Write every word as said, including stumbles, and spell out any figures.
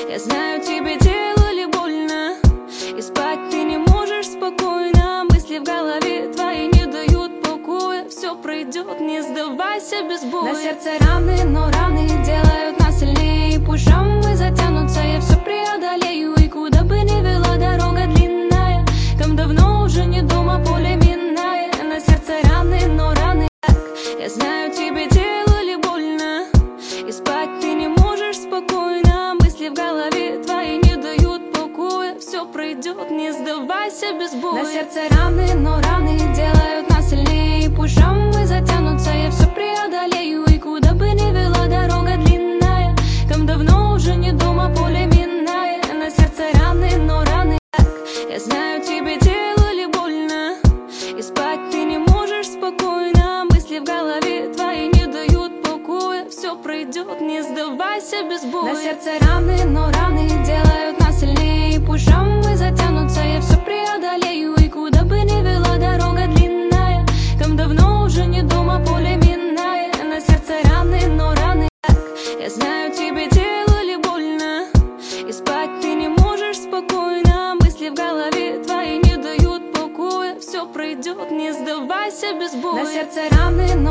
Я знаю, тебе делали больно, и спать ты не можешь спокойно. Мысли в голове твои не дают покоя. Все пройдет, не сдавайся без боя. На сердце раны, но раны делают нас сильнее. Пусть шрамы затянутся, я все преодолею. И куда бы ни вела дорога длинная, там давно уже не дома, поле минное. На сердце раны, но раны так. Я знаю, тебе делали больно, и спать ты не можешь спокойно. Мысли в голове твои не дают покоя. Все пройдет, не сдавайся без боя. На сердце раны, но раны делают нас сильнее. Пусть шрамы затянутся, я все преодолею. И куда бы ни вела дорога длинная, там давно уже не дома, поле минное. На сердце раны, но раны так. Я знаю, тебе делали больно, и спать ты не можешь спокойно. Мысли в голове твои не дают покоя. Все пройдет, не сдавайся без боя. На сердце раны, но раны делают нас сильнее. Пусть шрамы затянутся, я все преодолею. И куда бы ни вела дорога длинная, там давно уже не дома, поле минное. На сердце раны, но раны так. Я знаю, тебе делали больно, и спать ты не можешь спокойно. Мысли в голове твои не дают покоя. Все пройдет, не сдавайся без боя. На сердце раны, но